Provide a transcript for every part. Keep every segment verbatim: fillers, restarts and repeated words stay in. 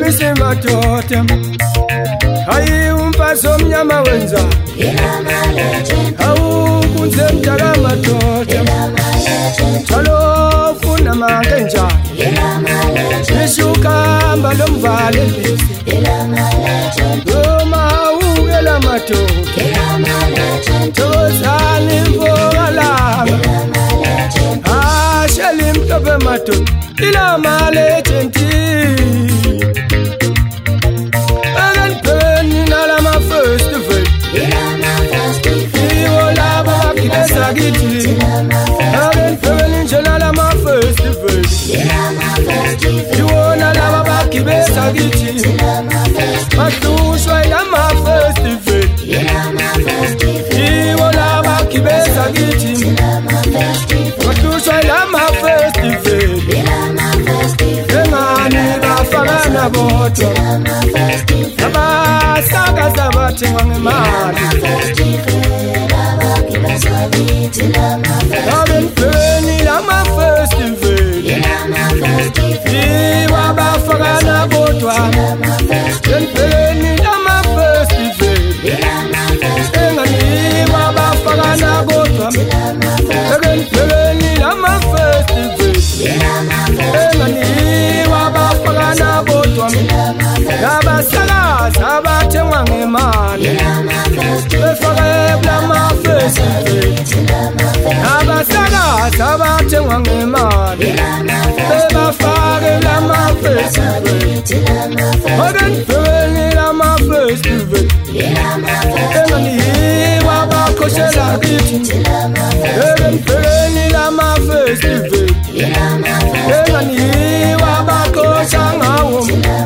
Uqinise madoda hayi umfazi omnyama wenza awu kunze mdala madoda njalo funa makenja nishukamba lomvale Roma ugela madoda tozani mvogala asheli mtobe madoda ila male genti Agan pen nala ma first of Iwo la ba kibesa giti Agan pen nala ma first of Iwo la ba kibesa giti Matu shwa la ma first of Iwo la ba kibesa giti Matu shwa la ma first of Fagana boto Aba saga sabati wangemali Aben feni la ma festival Iwa ba fagana boto Ben feni la ma festival Engani iwa ba fagana boto Ben feni la ma festival Engani iwa ba fagana boto Yaba saga sabate wangemali Befare bla ma festival Yaba saga sabate wangemali Beba fare bla ma festival Oden feni la ma festival Engani iwa ba koshe la giti Oden feni la ma festival Engani iwa ba koshe ngawo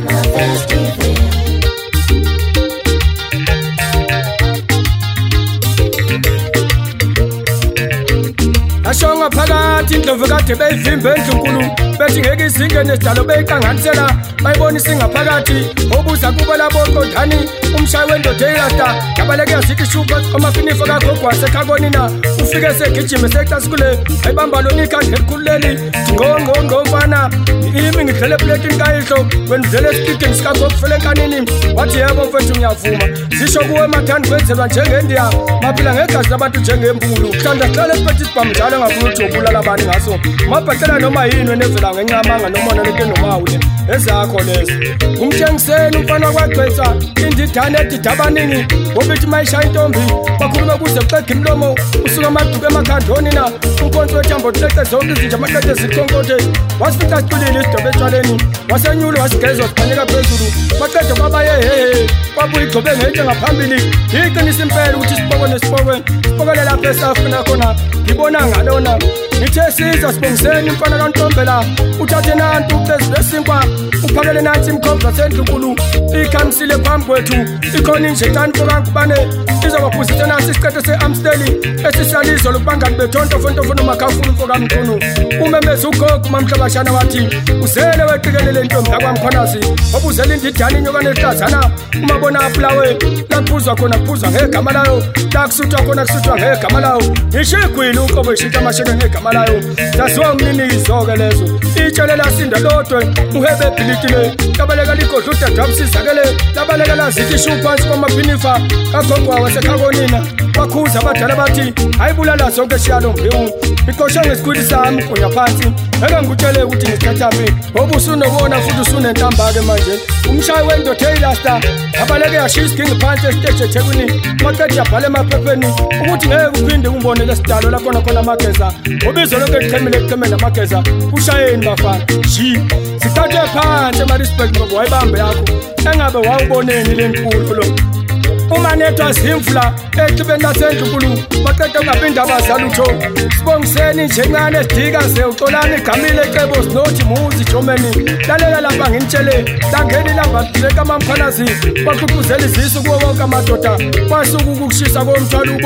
Ashonga phakathi indlovu kade beyivimbe endlunkulu bethi ngeke izinge nesidalo beyiqanganisela bayibona isingaphakathi obuza kuba labo qondani umshayi wendoda eyirasta yabaleke yazithi shupa amafinifa kagogo wasekhakonina ufike segijime secasikule ayibamba lonika ngelikhululeli ngongongo mfana imi ngidlele plekini kayihlo wendlele esikidini sikagogo kufele enkanini wathi yebo mfethu ngiyavuma zisho kuwe emathandi kwenzelwa njengendiya maphila ngegazi labantu njengembulu kuhlanda hlale esiphethi sibhamu njalo ngafuna ukujobulala abantu ngaso mabhaqela noma yini wenevela ngencamanga noma nonke nomawule ezakho lezo umthengiseni umfana kwagcwetha indidane edidabaningi obithi mayishaya intombi bakhuluma kuze kuqeda imlomo usuka amaduku emakhandoni na unkonzo wethambo hleke zonke izinja amahleke zikhonkote wasifica siculile isidobe etshwaleni wasenyulo wasigezwa siphanyeka phezulu baqeda kwabaye hehe kwabuye igcobe ngetshe ngaphambili iqinisa impela ukuthi siboko nesibokwe sibokele lapho esafuna khona ngibona ngalona ngithe siza sibongiseni umfana kaNtombela uthathe nantu ucezi lesinkwa uphakele nathi imkhomba sendlunkulu ikhamisile phambi kwethu ikhona nje kanti kankubane izobaphuzisa nasi isiqethe seAmsteli esisalizo lokubangani bethonto fonto fono makhafuna umfoka mkhulu umemeza ugogo mamhlabashana wathi uzele weqikelele intombi yakwamkhonasi obuzela indidana inyoka nehlazana umabona aplawe laphuzwa khona kuphuzwa ngegama layo lakusuthwa khona kusuthwa ngegama layo ishigwili uqobo ishintsha amasheke ngegama layo zaziwa umnini izoke lezo itshelela sinda lodwe uhebe ebhilitile kabaleka ligodla udadwabusizakele labaleka lazithi ishu phansi kwamaphinifa kagogo wasekhakonina bakhuza abadala bathi ayibulala zonke shiyalo mbewu iqoshe ngesikhwili sami kunya phansi eke ngikutshele ukuthi ngisithathaphi ngoba usunobona futhi usunentamba-ke manje umshayi wendoda eyilasta abaleke yashiya isigingi phansi esiteji ethekwini maqeda yabhala emaphepheni ukuthi ngeke uphinde umbone lesidalo lakhona khona amageza ubizo lonke liqhemile liqheme namageza ushayeni bafana ji sithathe phansi ema-respect ngoba wayibambe yakho engabe wawuboneni le nkulu lo uma nethwa zimvula exibeni lasendlunkulu baqeda ungaphinda abazali utho sibongiseni njencane sidika ze uxolani igamile ecebo sinothi muzi jomeni lalela lapha nginitshele langeni ilamba libeka amamkhalazi baxuxuzela izisu kuwo wonke amadoda kwasuka ukukushisa komthwalo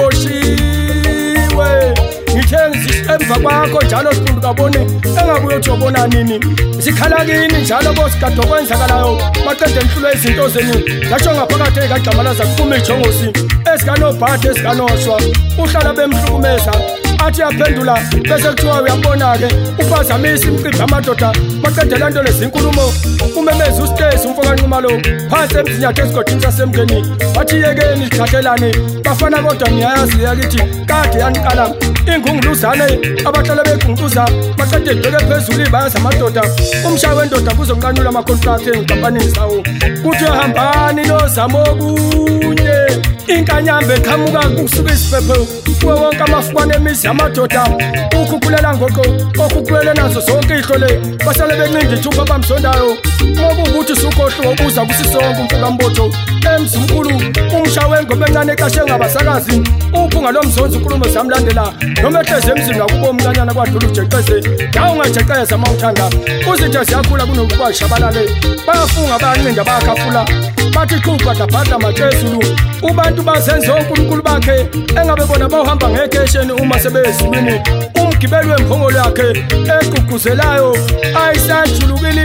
uboshiwe ngithe emva kwakho njalo sifundu kabone engabuye uthi ubona nini sikhala kini njalo bosigado kwenzakalayo maqede enhlulo izinto zeni lasho ngaphakathi ekagxamalaza kuphuma ijongosi esikanobhadi esikanoshwa uhlala bemhlukumeza athi yaphendula bese kuthiwa uyabona ke uphazamisa imicimbi amadoda maqedela into lezinkulumo umemeza uStacy umfokanquma lo phansi emzinyathe esigodini sasemngeni wathi yekeni isithathelane bafana kodwa niyayazi yakithi kade yaniqala ingunguluzane abahlala begunquza maqede ibheke phezulu bayazi amadoda umshaye wendoda kuzonqanula ama-contract enkampanini zawo kuthi hambani nozamo kunye inkanyambe eqhamuka kusuka isiphepho kuwe wonke amafukwane emizi yamadoda ukhukulela ngoko okhukulele nazo zonke ihlole basale bencindi ithupha bamzondayo ngoba ukuthi sukhohlo obuza kusisonke umfukambotho emzimkhulu umshaye wengobe encane ekashe ngabasakazi uphunga lo mzonzi unkulumo zamlandela noma ehleze emzini wakubo umncanyana kwadlula ujeqeze dawu ungajeqeza uma uthanda uzithe ziyakhula kunokukwashabalale bayafunga bayancinda bayakhafula bathi qhuba dabhadla matezulu ubantu bazenza uNkulunkulu bakhe engabe bona bawuhamba ngekesheni uma sebezulwini umgibeli wemphongolo yakhe eguguzelayo ayisajulukile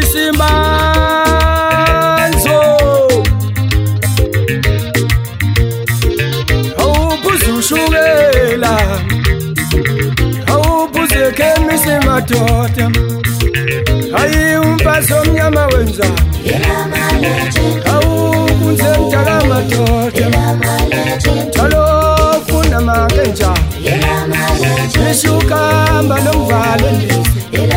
isimanzo awubuzushukela awubuze khemisi madoda hayi umfazi omnyama wenza awukunze mdala madoda njalo funa makenja ishukamba nomvalo endisi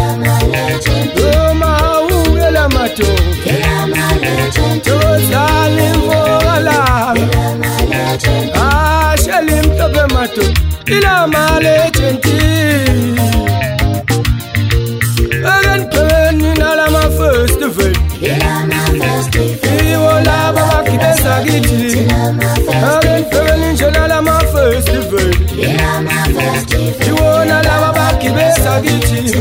noma ungela madoda tozali mvokalanga asheli mtope madoda ila malegenti again penny nala ma festival iwo laba bakibeza githi again penny nala ma festival iwo laba bakibeza githi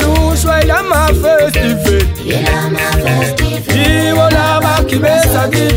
bahlushwa ila ma festival iwo laba bakibeza githi